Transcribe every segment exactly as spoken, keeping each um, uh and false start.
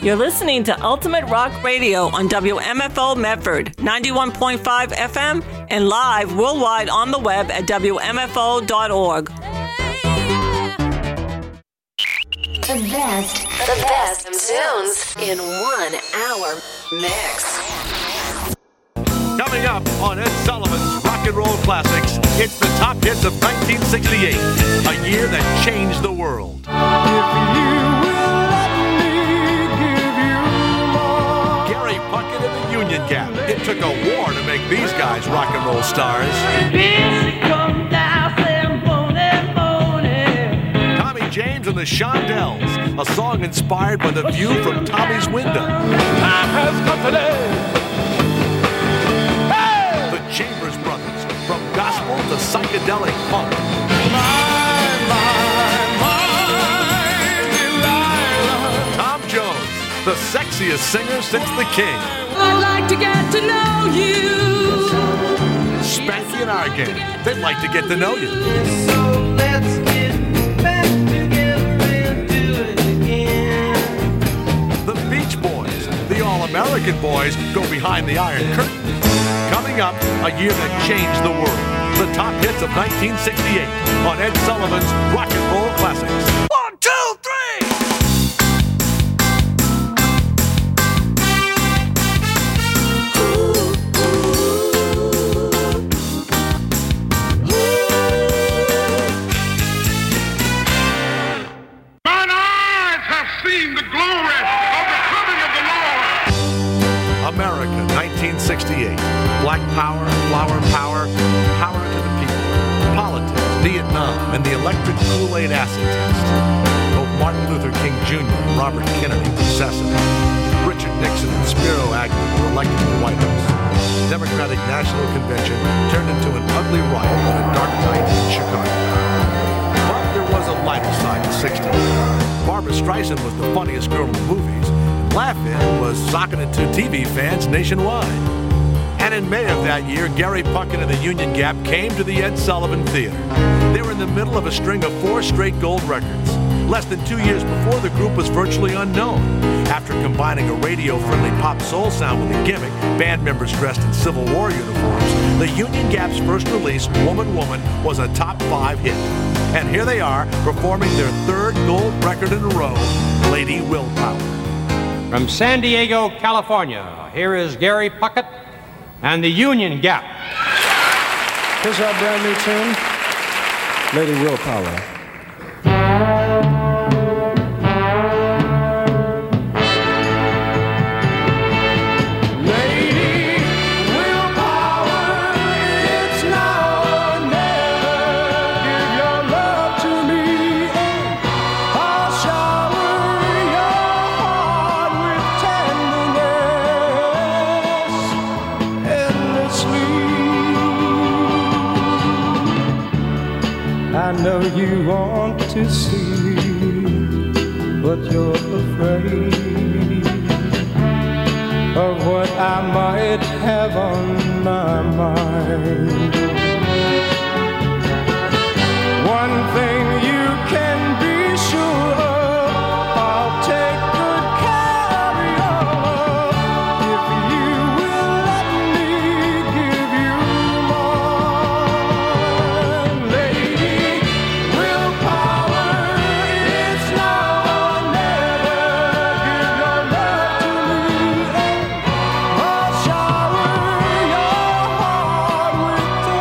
You're listening to Ultimate Rock Radio on W M F O Medford, ninety-one point five F M, and live worldwide on the web at W M F O dot org. The best, the best tunes in one hour mix. Coming up on Ed Sullivan's Rock and Roll Classics, it's the top hits of nineteen sixty-eight, a year that changed the world. If you will let me give you more. Gary Puckett and the Union Gap. It took a war to make these guys rock and roll stars. Tommy James and the Shondells, a song inspired by the view from Tommy's window. Time has come today. Chambers Brothers, from gospel to psychedelic punk. My, my, my Delilah. Tom Jones, the sexiest singer since the King. I'd like to get to know you. Spanky and Argan, they'd like to get to know you. So let's get back together and do it again. The Beach Boys, the All-American Boys, go behind the Iron Curtain. Coming up, a year that changed the world. The top hits of nineteen sixty-eight on Ed Sullivan's Rock and Roll Classics. One, two, three! Mine eyes have seen the glory of the coming of the Lord. America, nineteen sixty-eight. Black power, flower power, power to the people. Politics, Vietnam, and the electric Kool-Aid acid test. Both Martin Luther King Junior and Robert Kennedy were assassinated. Richard Nixon and Spiro Agnew were elected to the White House. Democratic National Convention turned into an ugly riot on a dark night in Chicago. But there was a lighter side to sixties. Barbra Streisand was the funniest girl in the movies. Laugh-In was socking it to T V fans nationwide. And in May of that year, Gary Puckett and the Union Gap came to the Ed Sullivan Theater. They were in the middle of a string of four straight gold records. Less than two years before, the group was virtually unknown. After combining a radio-friendly pop soul sound with a gimmick, band members dressed in Civil War uniforms, the Union Gap's first release, Woman Woman, was a top five hit. And here they are, performing their third gold record in a row, Lady Willpower. From San Diego, California, here is Gary Puckett and the Union Gap. Here's our brand new tune, Lady Willpower. I know you want to see, but you're afraid of what I might have on my mind. One thing you can be sure of, I'll take good care of your love if you will let me give you more. Lady Willpower, it's now or never. Give your love to me and I'll shower your heart with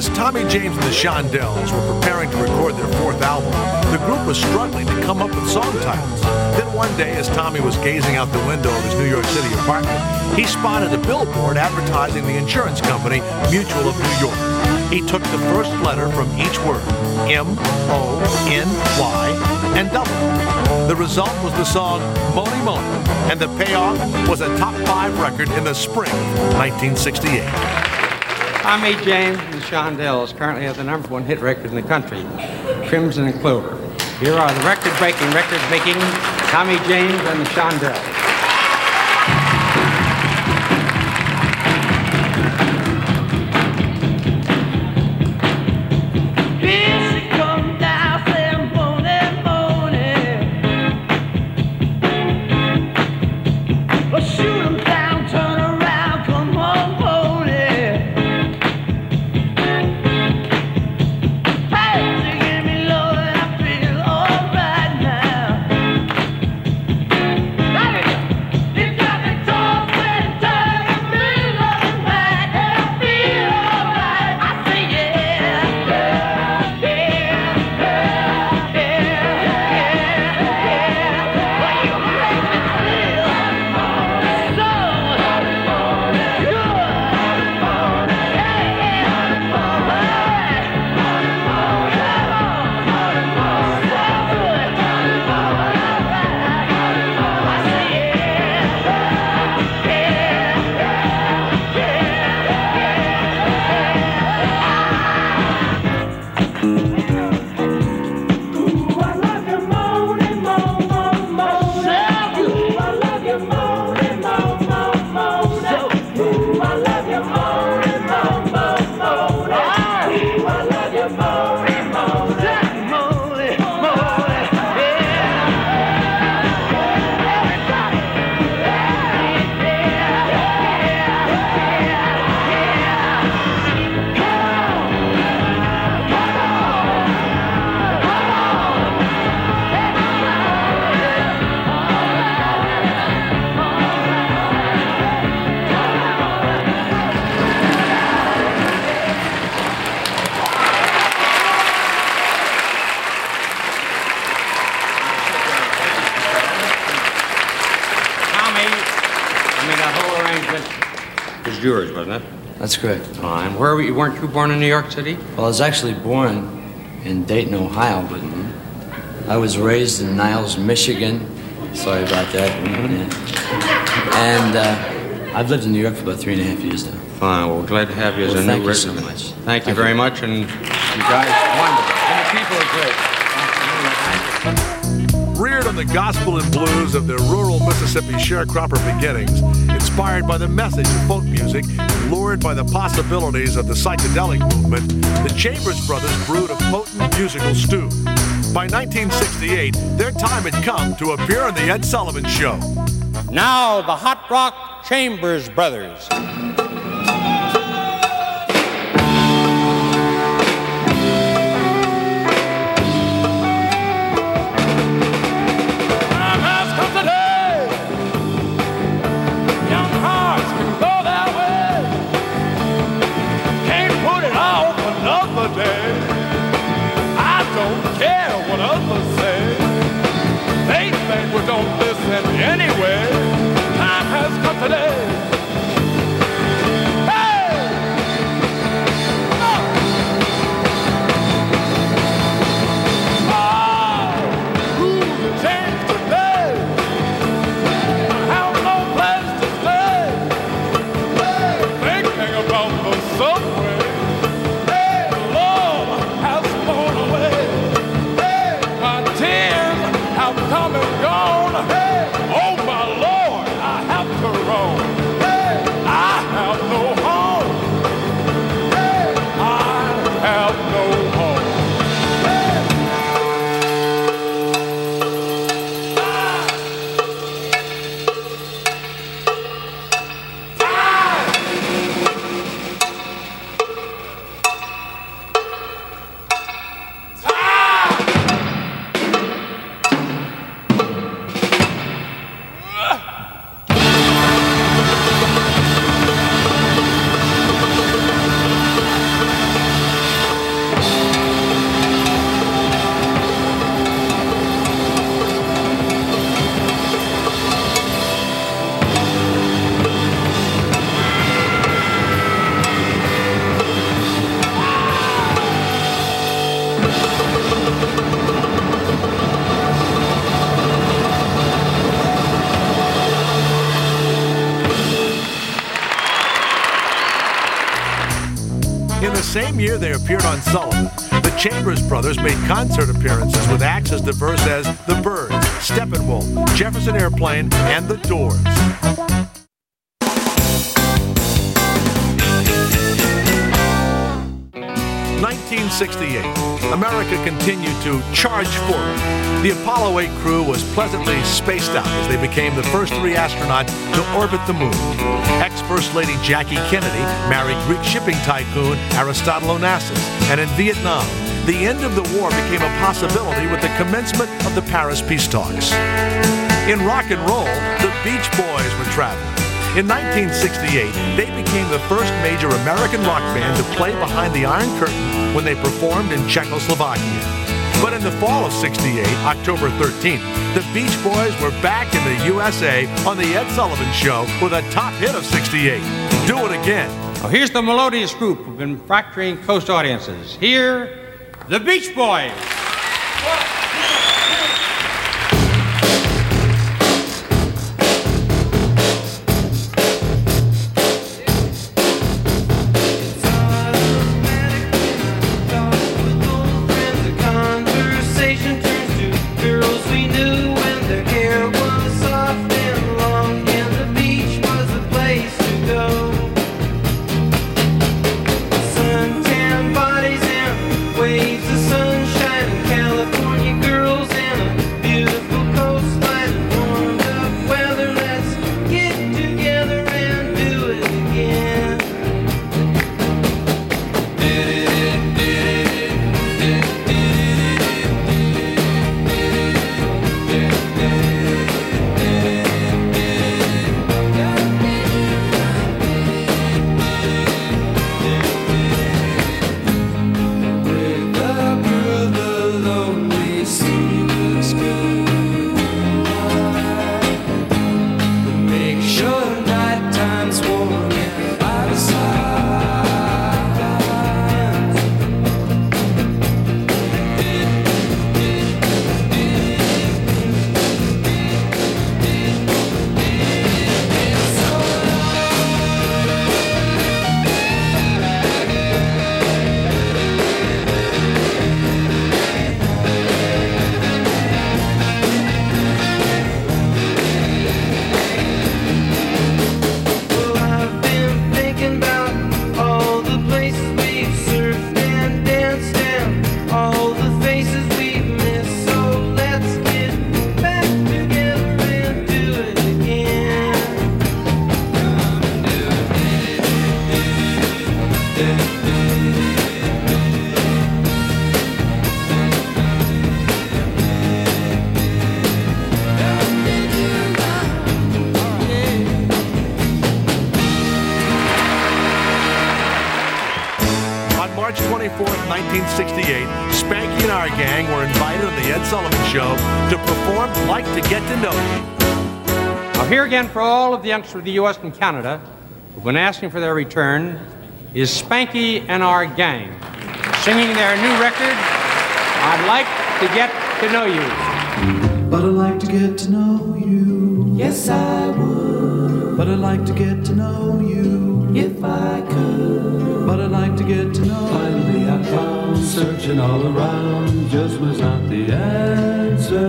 As Tommy James and the Shondells were preparing to record their fourth album, the group was struggling to come up with song titles. Then one day, as Tommy was gazing out the window of his New York City apartment, he spotted a billboard advertising the insurance company Mutual of New York. He took the first letter from each word, M O N Y, and doubled it. The result was the song Mony Mony, and the payoff was a top five record in the spring of nineteen sixty-eight. Tommy James and the Shondells currently have the number one hit record in the country, Crimson and Clover. Here are the record-breaking, record-making Tommy James and the Shondells. Yours, wasn't it? That's correct. Fine. Where were you? Weren't you born in New York City? Well, I was actually born in Dayton, Ohio, but mm-hmm. I was raised in Niles, Michigan. Sorry about that. Mm-hmm. Yeah. And uh, I've lived in New York for about three and a half years now. Fine. Well, glad to have you as well, a thank new you so resident. much. Thank, thank you you very much, and you guys wonderful. And the people are great. Reared on the gospel and blues of their rural Mississippi sharecropper beginnings, inspired by the message of folk music, and lured by the possibilities of the psychedelic movement, the Chambers Brothers brewed a potent musical stew. By nineteen sixty-eight, their time had come to appear on The Ed Sullivan Show. Now, the Hot Rock Chambers Brothers. Anyway, time has come today. same year they appeared on Sullivan, the Chambers Brothers made concert appearances with acts as diverse as The Byrds, Steppenwolf, Jefferson Airplane, and The Doors. nineteen sixty-eight, America continued to charge forward. The Apollo eight crew was pleasantly spaced out as they became the first three astronauts to orbit the moon. Ex-First Lady Jackie Kennedy married Greek shipping tycoon Aristotle Onassis, and in Vietnam, the end of the war became a possibility with the commencement of the Paris peace talks. In rock and roll, the Beach Boys were traveling. In nineteen sixty-eight, they became the first major American rock band to play behind the Iron Curtain when they performed in Czechoslovakia. But in the fall of sixty-eight, October thirteenth, the Beach Boys were back in the U S A on the Ed Sullivan Show with a top hit of sixty-eight, Do It Again. Now here's the melodious group who've been fracturing coast audiences. Here, the Beach Boys. nineteen sixty-eight, Spanky and our gang were invited on the Ed Sullivan Show to perform Like to Get to Know You. Now here again for all of the youngsters of the U S and Canada who've been asking for their return is Spanky and our gang, singing their new record, I'd Like to Get to Know You. But I'd like to get to know you. Yes, I would. But I'd like to get to know you. If I could. But I'd like to get to know. Finally I found, searching all around, just was not the answer.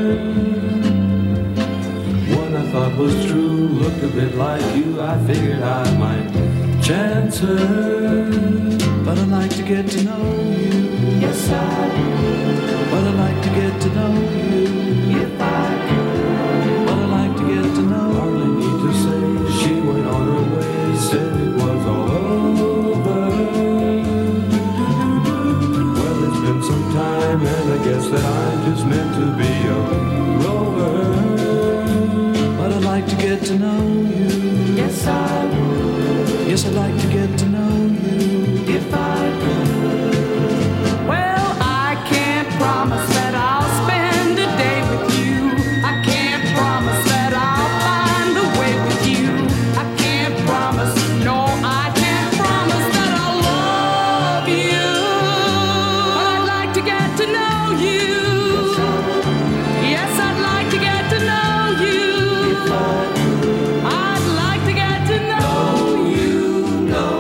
One I thought was true, looked a bit like you. I figured I might chance her. But I'd like to get to know you. Yes, I would. But I'd like to get to know you. If I could. But I'd like to get to know. Hardly need to say she went on her way, said it was all over. Well, it's been some time, and I guess that I'm just meant to be a rover. But I'd like to get to know you. Yes, I would. Yes, I'd like to get to know you. If I could. Well, I can't promise that I'll spend a day with you. I can't promise that I'll find a way with you. I can't promise, no, I can't promise that I'll love you. But I'd like to get to know you. Yes, I'd like to get to know you. I'd like to get to know you. Know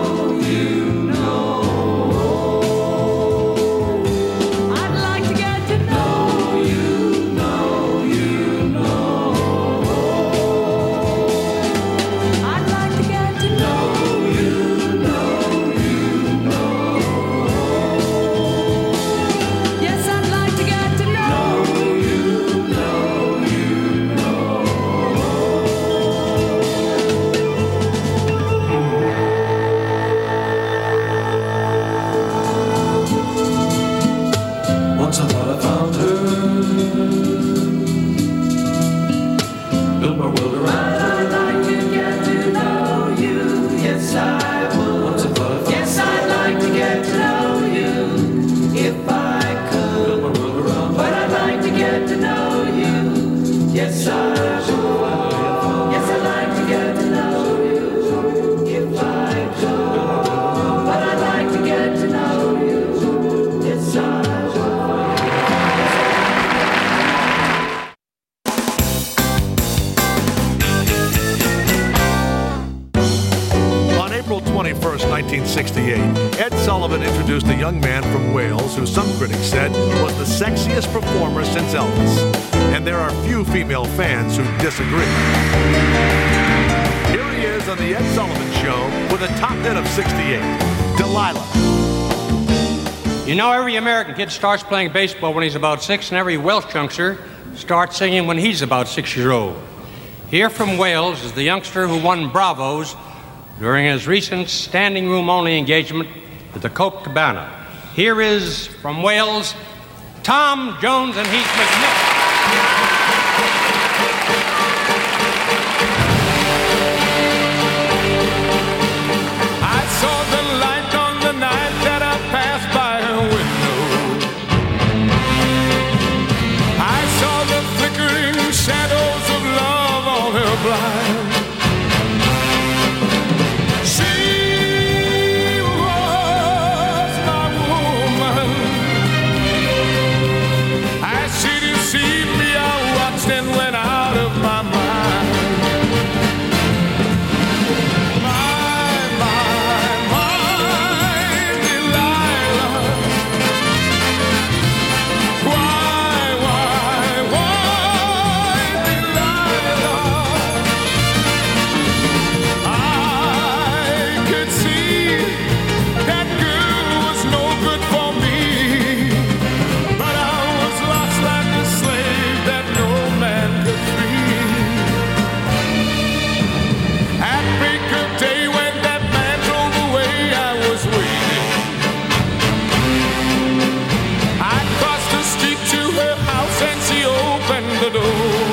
twenty-first, nineteen sixty-eight, Ed Sullivan introduced a young man from Wales who some critics said was the sexiest performer since Elvis. And there are few female fans who disagree. Here he is on the Ed Sullivan Show with a top hit of sixty-eight, Delilah. You know, every American kid starts playing baseball when he's about six, and every Welsh youngster starts singing when he's about six years old. Here from Wales is the youngster who won Bravos during his recent standing room only engagement with the Copacabana. Here is, from Wales, Tom Jones and Heath McNichol. I saw the light on the night that I passed by her window. I saw the flickering shadows of love on her blind. She was my woman. As she deceived me, I watched and went out of my mind. My, my, my Delilah. Why, why, why Delilah? I could see that girl was no good for me, but I was lost like a slave that no man could free. At break of day when that man drove away, I was waiting. I crossed the street to her house and she opened the door.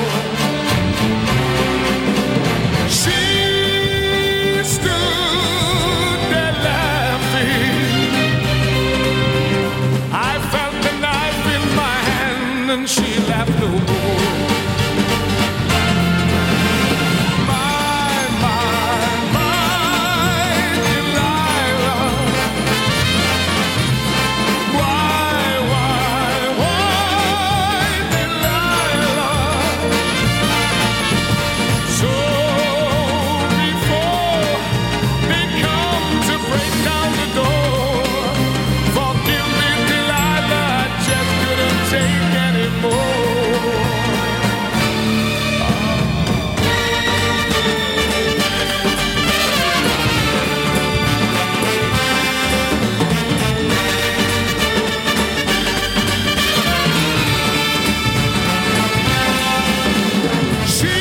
She stood there laughing. I felt the knife in my hand and she laughed no more. My, my, my Delilah. Why, why, why Delilah? So before they come to break down the door, forgive me Delilah, I just couldn't take anymore. She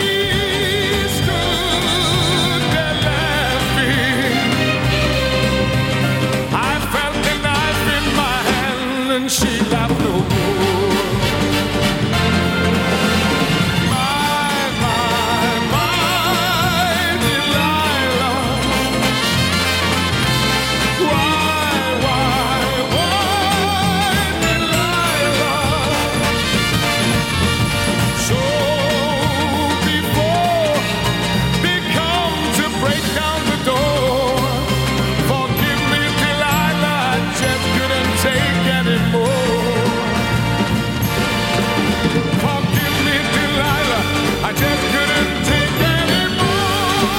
stood there laughing. I felt the knife in my hand and she laughed no more. My, my, my Delilah. Why, why, why Delilah? So before they come to break down the door, forgive me Delilah, I just couldn't take anymore. Forgive me Delilah, I just couldn't take anymore.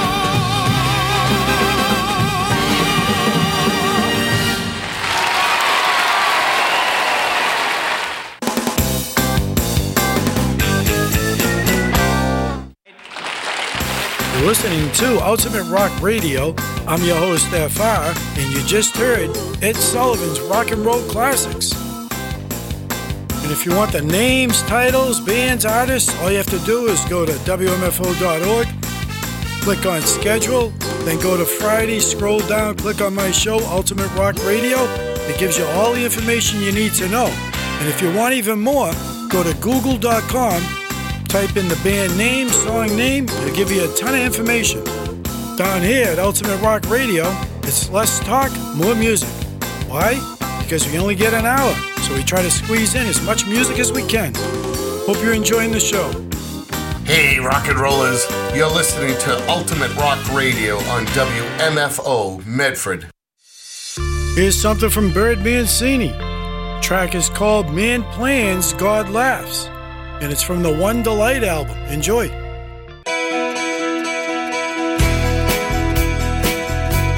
You're listening to Ultimate Rock Radio. I'm your host, F R, and you just heard Ed Sullivan's Rock and Roll Classics. And if you want the names, titles, bands, artists, all you have to do is go to W M F O dot org, click on Schedule, then go to Friday, scroll down, click on my show, Ultimate Rock Radio. It gives you all the information you need to know. And if you want even more, go to Google dot com, type in the band name, song name, it'll give you a ton of information. Down here at Ultimate Rock Radio, it's less talk, more music. Why? Because we only get an hour, so we try to squeeze in as much music as we can. Hope you're enjoying the show. Hey, rock and rollers, you're listening to Ultimate Rock Radio on W M F O Medford. Here's something from Bird Mancini. The track is called Man Plans, God Laughs, and it's from the One Delight album. Enjoy.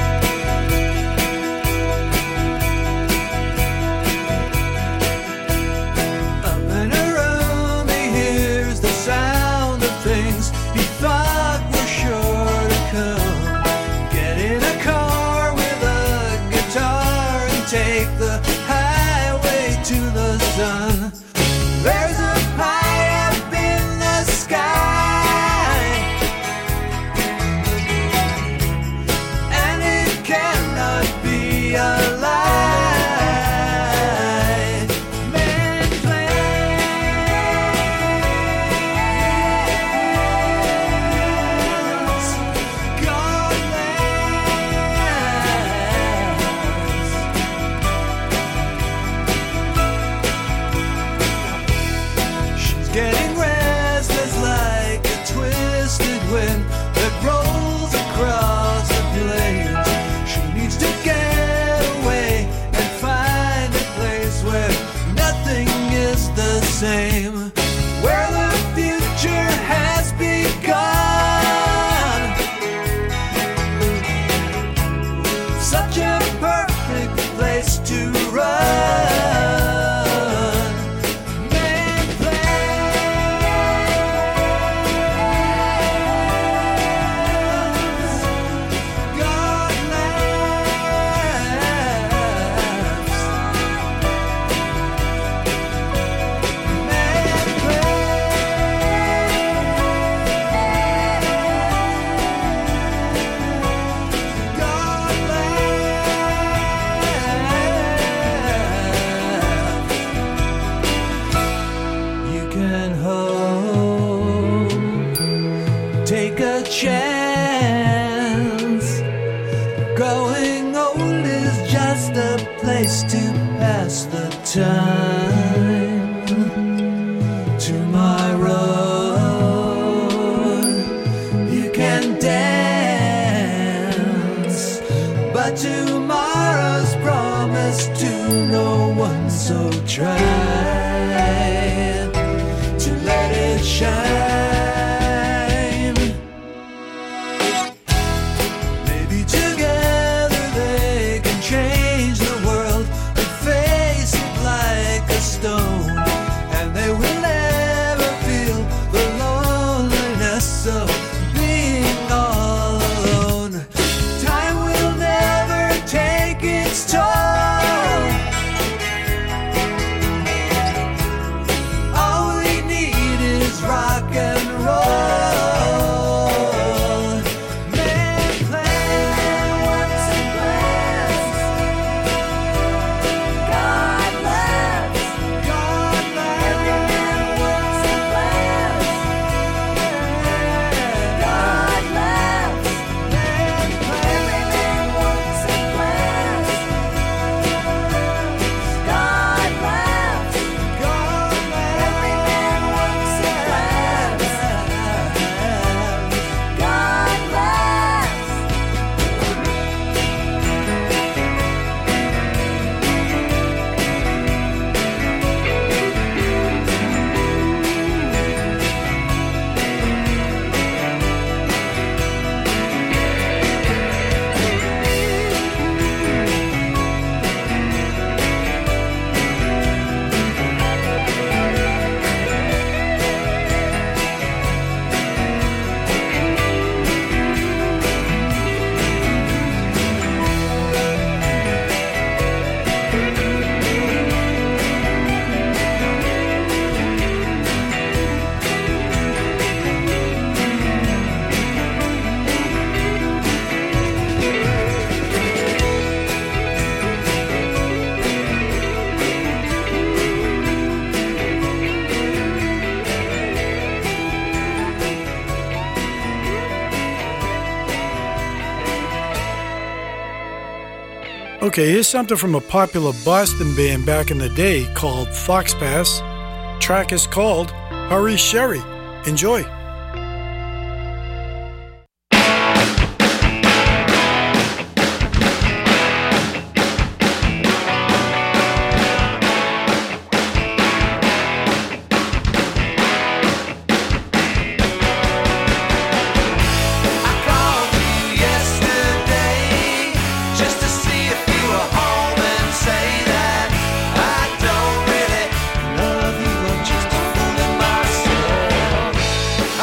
chance. Growing old is just a place to pass the time. Tomorrow you can dance, but tomorrow's promised to no one, so try to let it shine. Maybe together they can change the world, but face it like a stone, and they will never feel the loneliness of being all alone. Time will never take its toll. All we need is rock and roll. Man plans, works and plans. God laughs, God laughs. Every man works and plans. God laughs. Man plans. Every man works and plans. God laughs. God laughs. Every man works and plans. God laughs. Okay, here's something from a popular Boston band back in the day called Fox Pass. Track is called Hurry Sherry. Enjoy. Yesterday, just to see if you were home and say that I don't really love you, I'm just fooling myself.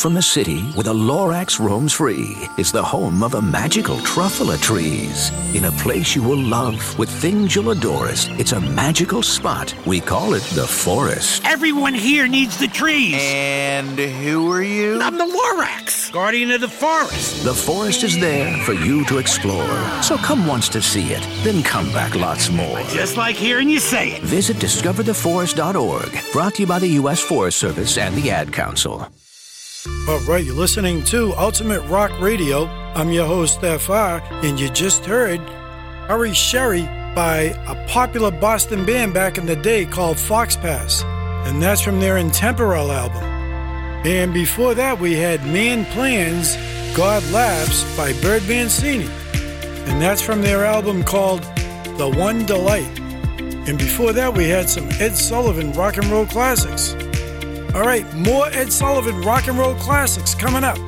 from the city where the Lorax roams free is the home of a magical truffula trees. In a place you will love with things you'll adore. It's a magical spot. We call it the forest. Everyone here needs the trees. And who are you? I'm the Lorax, guardian of the forest. The forest is there for you to explore. So come once to see it, then come back lots more. I just like hearing you say it. Visit discover the forest dot org. Brought to you by the U S Forest Service and the Ad Council. All right, you're listening to Ultimate Rock Radio. I'm your host, F R, and you just heard Hurry Sherry by a popular Boston band back in the day called Fox Pass, and that's from their Intemporal album. And before that, we had Man Plans, God Laughs by Bird Mancini, and that's from their album called The One Delight. And before that, we had some Ed Sullivan rock and roll classics. All right, more Ed Sullivan rock and roll classics coming up.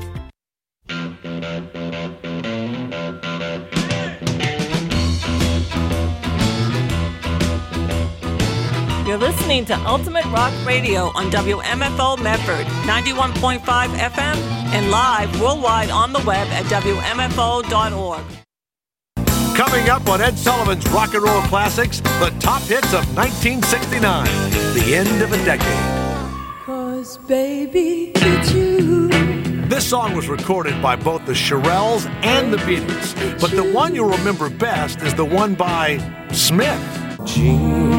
You're listening to Ultimate Rock Radio on W M F O Medford, ninety-one point five F M, and live worldwide on the web at W M F O dot org. Coming up on Ed Sullivan's Rock and Roll Classics, the top hits of nineteen sixty-nine, the end of a decade. 'Cause baby, it's you. This song was recorded by both the Shirelles and the Beatles, but the one you'll remember best is the one by Smith. Jean,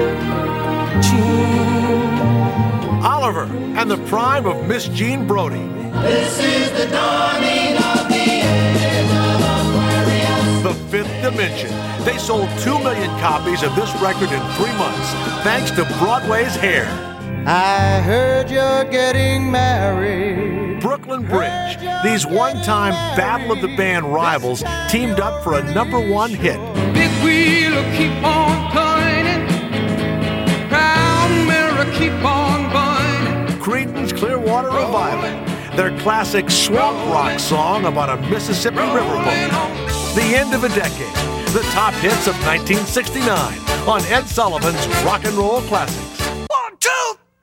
Jean. Oliver and the prime of Miss Jean Brodie. This is the dawning of the age of Aquarius. The Fifth Dimension. They sold two million copies of this record in three months, thanks to Broadway's Hair. I heard you're getting married. Brooklyn Bridge. These one-time Battle of the Band rivals teamed up for a number one hit. Big wheel will keep on turning. Proud mirror keep on burning. Creedence Clearwater Revival. Their classic swamp rock song about a Mississippi riverboat. The end of a decade. The top hits of nineteen sixty-nine on Ed Sullivan's Rock and Roll Classics. One, two,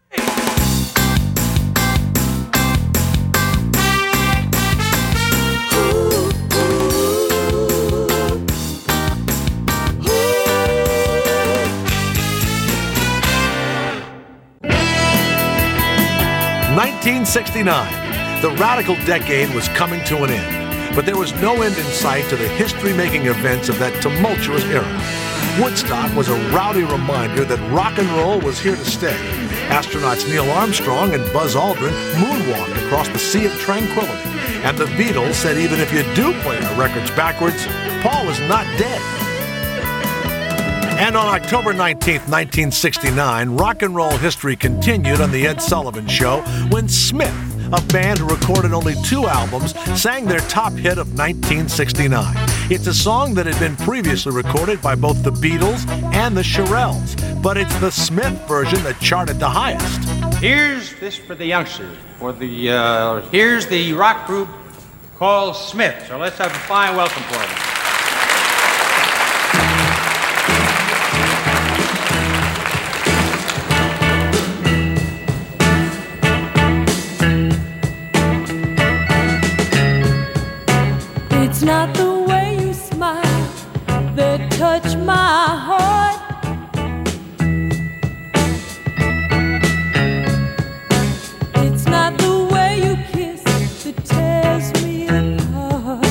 nineteen sixty-nine. The radical decade was coming to an end, but there was no end in sight to the history-making events of that tumultuous era. Woodstock was a rowdy reminder that rock and roll was here to stay. Astronauts Neil Armstrong and Buzz Aldrin moonwalked across the Sea of Tranquility, and the Beatles said even if you do play our records backwards, Paul is not dead. And on October nineteenth, nineteen sixty-nine, rock and roll history continued on The Ed Sullivan Show when Smith, a band who recorded only two albums, sang their top hit of nineteen sixty-nine. It's a song that had been previously recorded by both the Beatles and the Shirelles, but it's the Smith version that charted the highest. Here's this for the youngsters. For the uh, here's the rock group called Smith. So let's have a fine welcome for them. It's not the way you smile that touch my heart. It's not the way you kiss that tears me apart.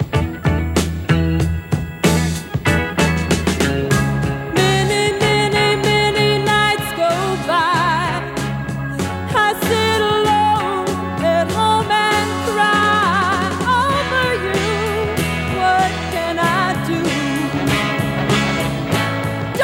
Many, many, many nights go by. I sit alone at home and cry over you. What can I do?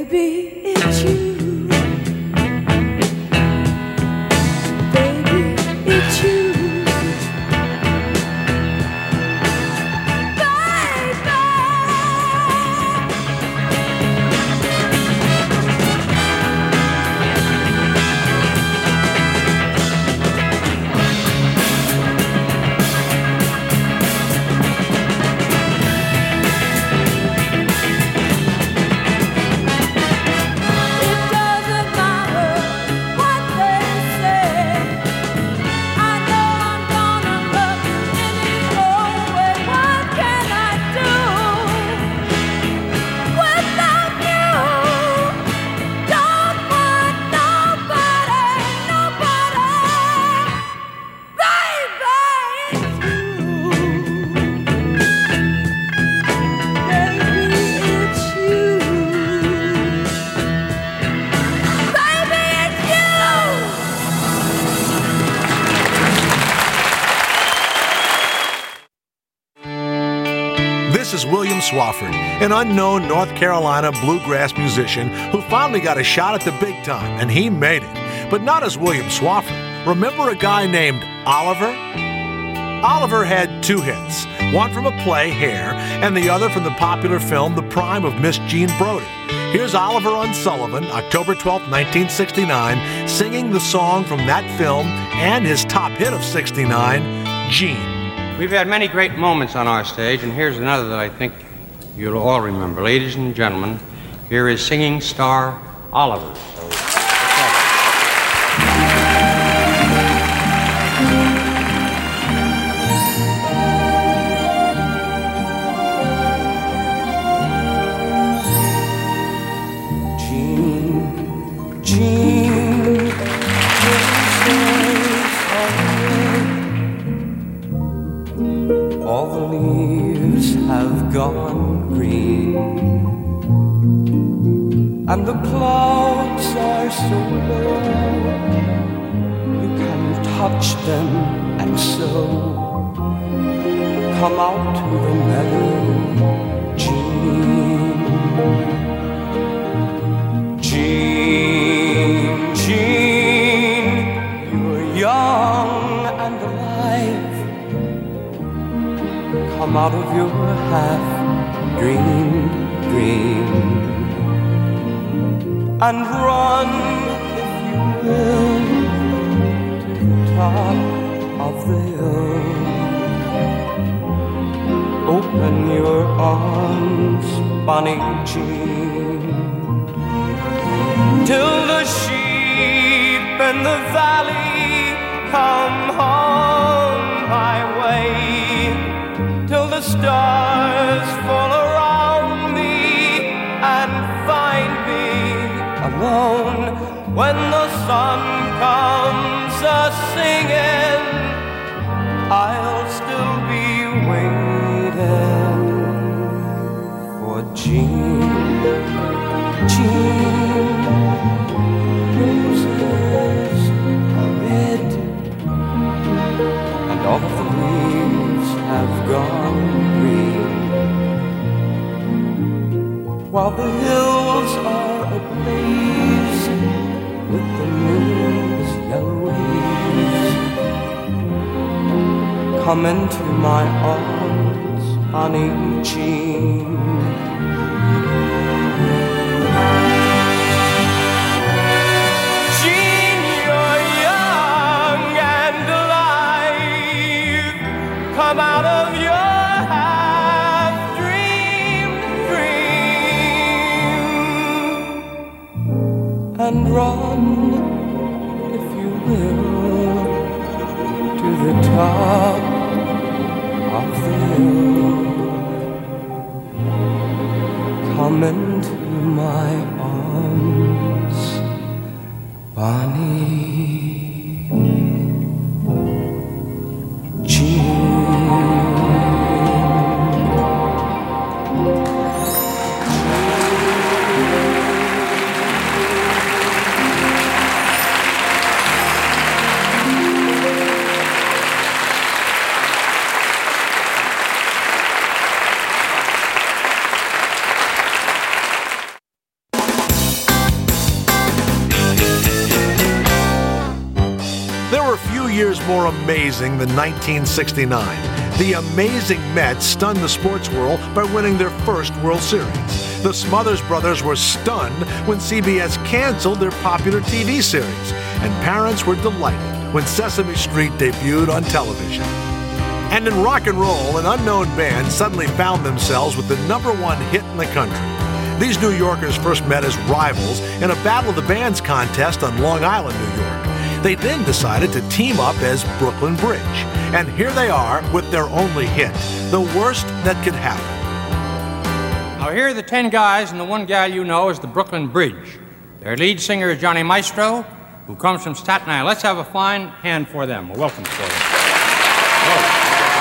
Baby, it's you. Baby, it's you. This is William Swafford, an unknown North Carolina bluegrass musician who finally got a shot at the big time, and he made it. But not as William Swafford. Remember a guy named Oliver? Oliver had two hits, one from a play, Hair, and the other from the popular film The Prime of Miss Jean Brodie. Here's Oliver Unsullivan, October twelfth, nineteen sixty-nine, singing the song from that film and his top hit of sixty-nine, Jean. We've had many great moments on our stage, and here's another that I think you'll all remember. Ladies and gentlemen, here is singing star Oliver. So, Jean, Jean, all the leaves have gone green, and the clouds are so low, you can touch them, and so come out to the meadow, Jean. Jean, Jean, you're young and alive. Come out of your half-dream dream and run, if you will, to the top of the hill. Open your arms, Bonnie Jean, till the sheep in the valley come home my way, till the stars fall around me and find me alone. When the sun comes a-singing, I'll still be waiting for Jean. Jean, roses are red, and all of the leaves have gone green, while the hills are ablaze with the moon's yellow rays. Come into my arms, honey Jean. Jean, you're young and alive. Come out of your and run, if you will, to the top of the hill. Come into my arms, Bonnie Jean. more amazing than nineteen sixty-nine. The amazing Mets stunned the sports world by winning their first World Series. The Smothers Brothers were stunned when C B S canceled their popular T V series, and parents were delighted when Sesame Street debuted on television. And in rock and roll, an unknown band suddenly found themselves with the number one hit in the country. These New Yorkers first met as rivals in a Battle of the Bands contest on Long Island, New York. They then decided to team up as Brooklyn Bridge. And here they are with their only hit, The Worst That Could Happen. Now here are the ten guys, and the one gal you know is the Brooklyn Bridge. Their lead singer is Johnny Maestro, who comes from Staten Island. Let's have a fine hand for them. A welcome for them. Whoa.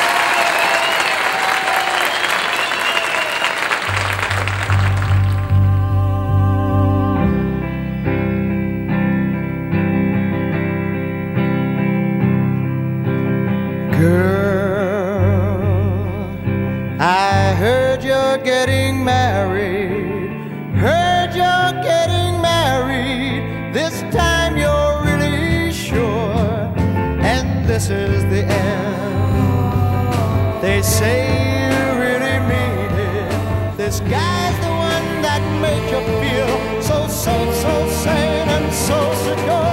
Getting married, heard you're getting married. This time you're really sure, and this is the end. They say you really mean it. This guy's the one that made you feel so, so, so sane and so secure.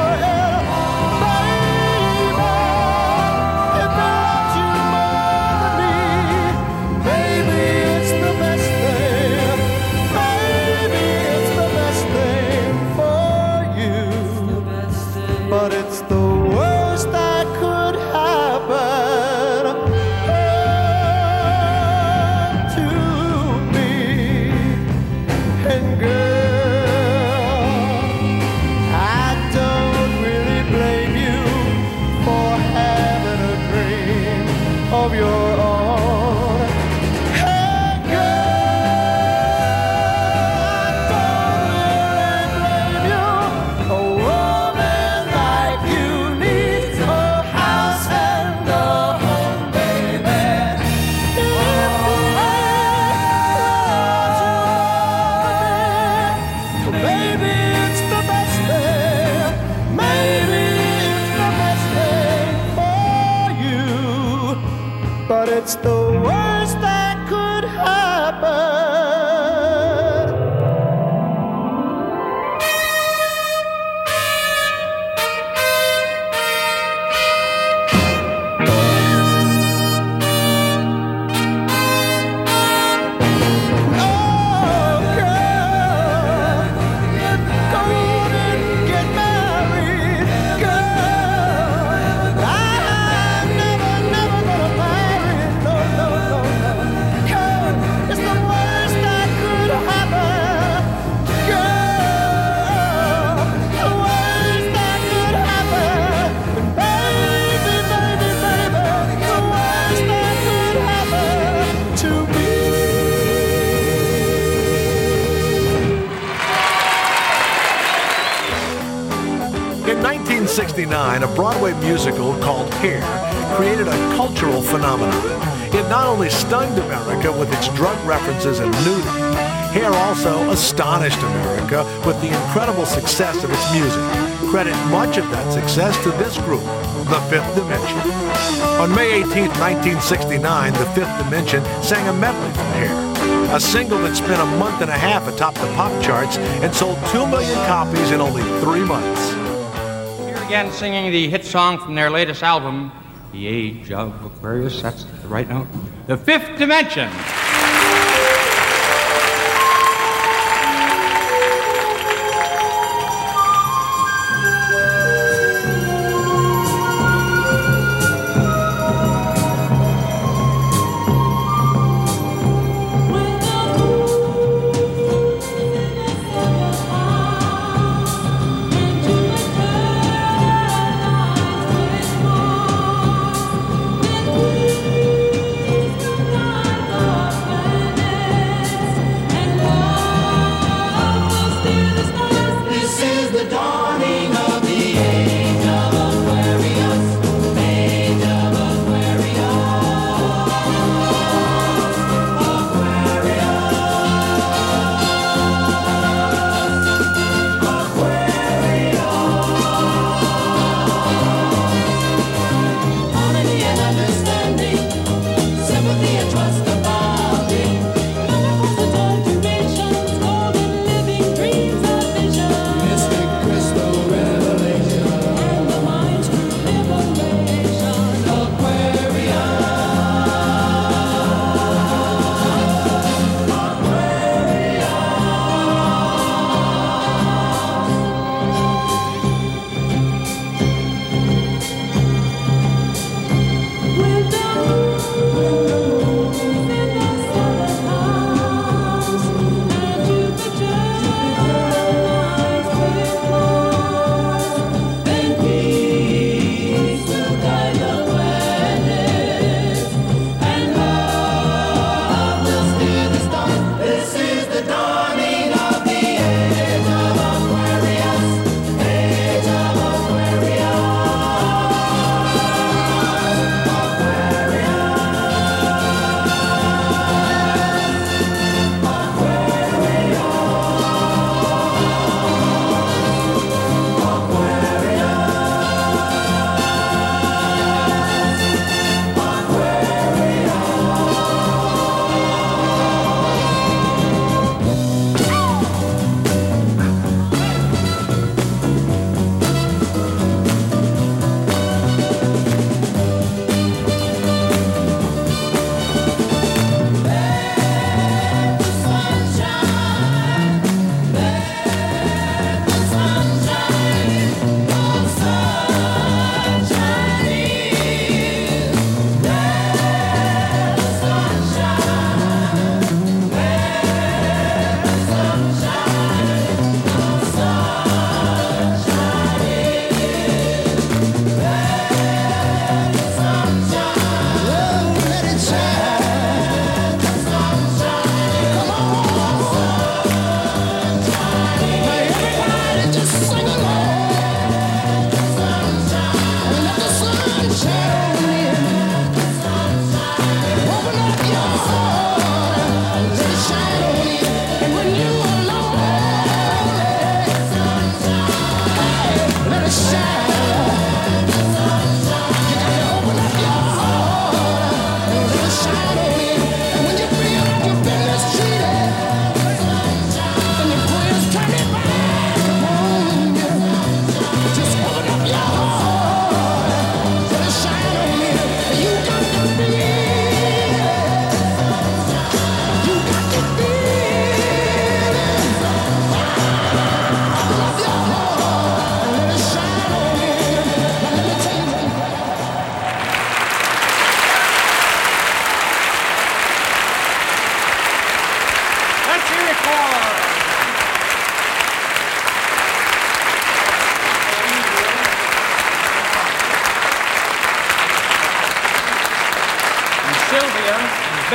But it's the worst that could happen to me. And girl, I don't really blame you for having a dream of your own. Hey girl, I don't really blame you. A woman like you needs a house and a home, baby. If you want me, baby, it's the best thing. Maybe it's the best thing for you, but it's the worst that could happen. In nineteen sixty-nine, a Broadway musical called Hair created a cultural phenomenon. It not only stunned America with its drug references and nudity, Hair also astonished America with the incredible success of its music. Credit much of that success to this group, The Fifth Dimension. On May eighteenth, nineteen sixty-nine, The Fifth Dimension sang a medley from Hair, a single that spent a month and a half atop the pop charts and sold two million copies in only three months. Again singing the hit song from their latest album, The Age of Aquarius. That's the right note. The Fifth Dimension. Oh,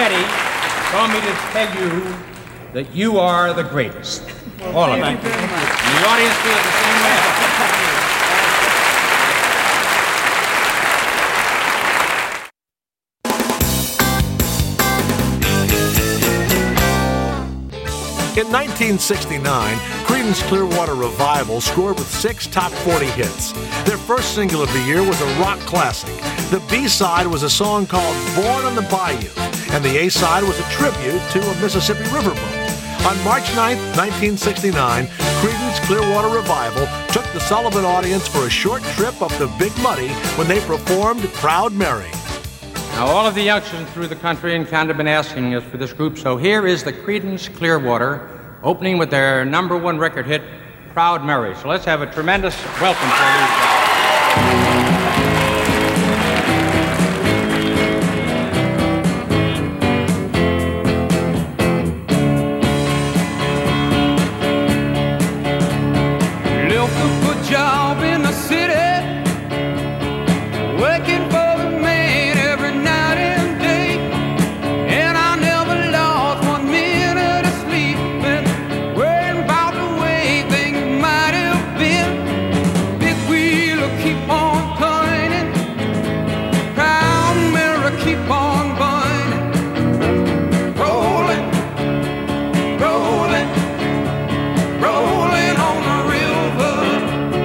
Eddie told me to tell you that you are the greatest. Well, all of you. thank you very much. And the audience feels the same way. In nineteen sixty-nine, Creedence Clearwater Revival scored with six top forty hits. Their first single of the year was a rock classic. The B-side was a song called Born on the Bayou, and the A-side was a tribute to a Mississippi riverboat. On March ninth, nineteen sixty-nine, Creedence Clearwater Revival took the Sullivan audience for a short trip up the Big Muddy when they performed Proud Mary. Now, all of the youngsters through the country and Canada have been asking us for this group, so here is the Creedence Clearwater, opening with their number one record hit, Proud Mary. So let's have a tremendous welcome for these guys. Job in the city, working for the man every night and day, and I never lost one minute of sleep, and worrying about the way things might have been. Big wheel will keep on turning, proud mirror keep on burning, rolling, rolling, rolling on the river.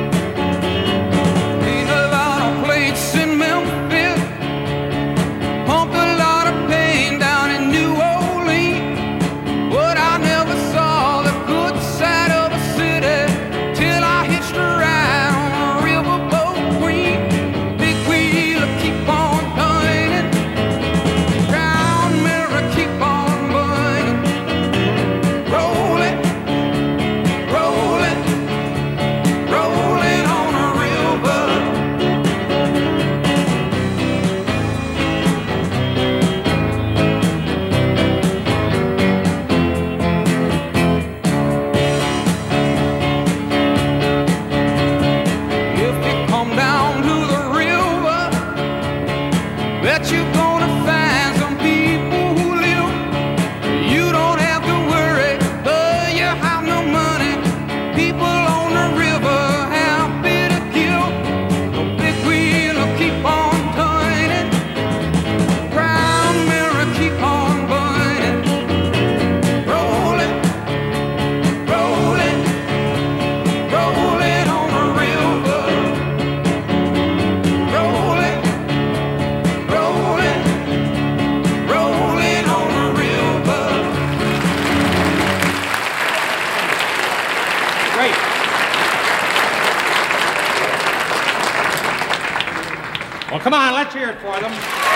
Come on, let's hear it for them.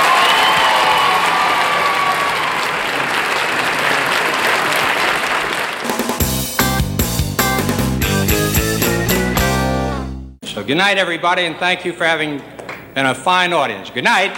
So good night, everybody, and thank you for having been a fine audience. Good night.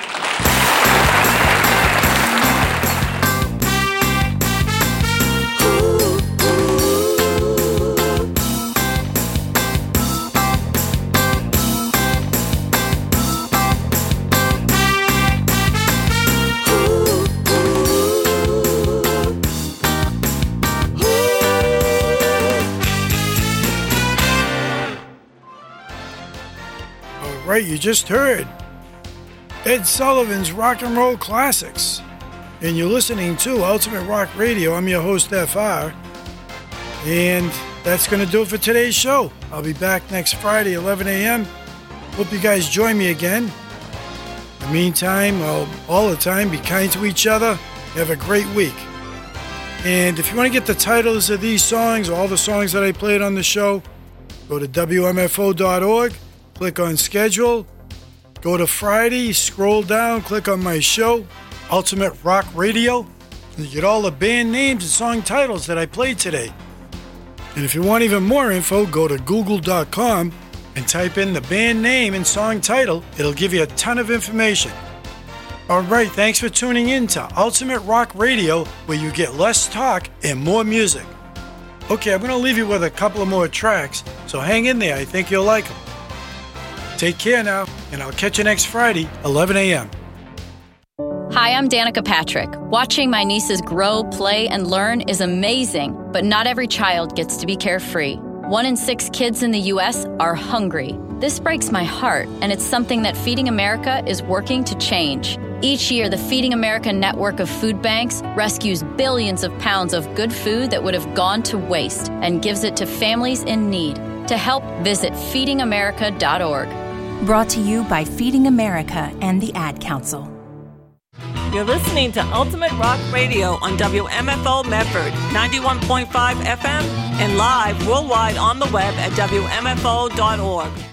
Right, you just heard Ed Sullivan's Rock and Roll Classics, and you're listening to Ultimate Rock Radio. I'm your host, F R, and that's going to do it for today's show. I'll be back next Friday, eleven a.m. Hope you guys join me again. In the meantime, well, all the time, be kind to each other. Have a great week. And if you want to get the titles of these songs, all the songs that I played on the show, go to W M F O dot org. Click on schedule, go to Friday, scroll down, click on my show, Ultimate Rock Radio, and you get all the band names and song titles that I played today. And if you want even more info, go to google dot com and type in the band name and song title. It'll give you a ton of information. All right, thanks for tuning in to Ultimate Rock Radio, where you get less talk and more music. Okay, I'm going to leave you with a couple of more tracks, so hang in there. I think you'll like them. Take care now, and I'll catch you next Friday, eleven a.m. Hi, I'm Danica Patrick. Watching my nieces grow, play, and learn is amazing, but not every child gets to be carefree. One in six kids in the U S are hungry. This breaks my heart, and it's something that Feeding America is working to change. Each year, the Feeding America network of food banks rescues billions of pounds of good food that would have gone to waste and gives it to families in need. To help, visit feeding america dot org. Brought to you by Feeding America and the Ad Council. You're listening to Ultimate Rock Radio on W M F O Medford, ninety-one point five F M, and live worldwide on the web at W M F O dot org.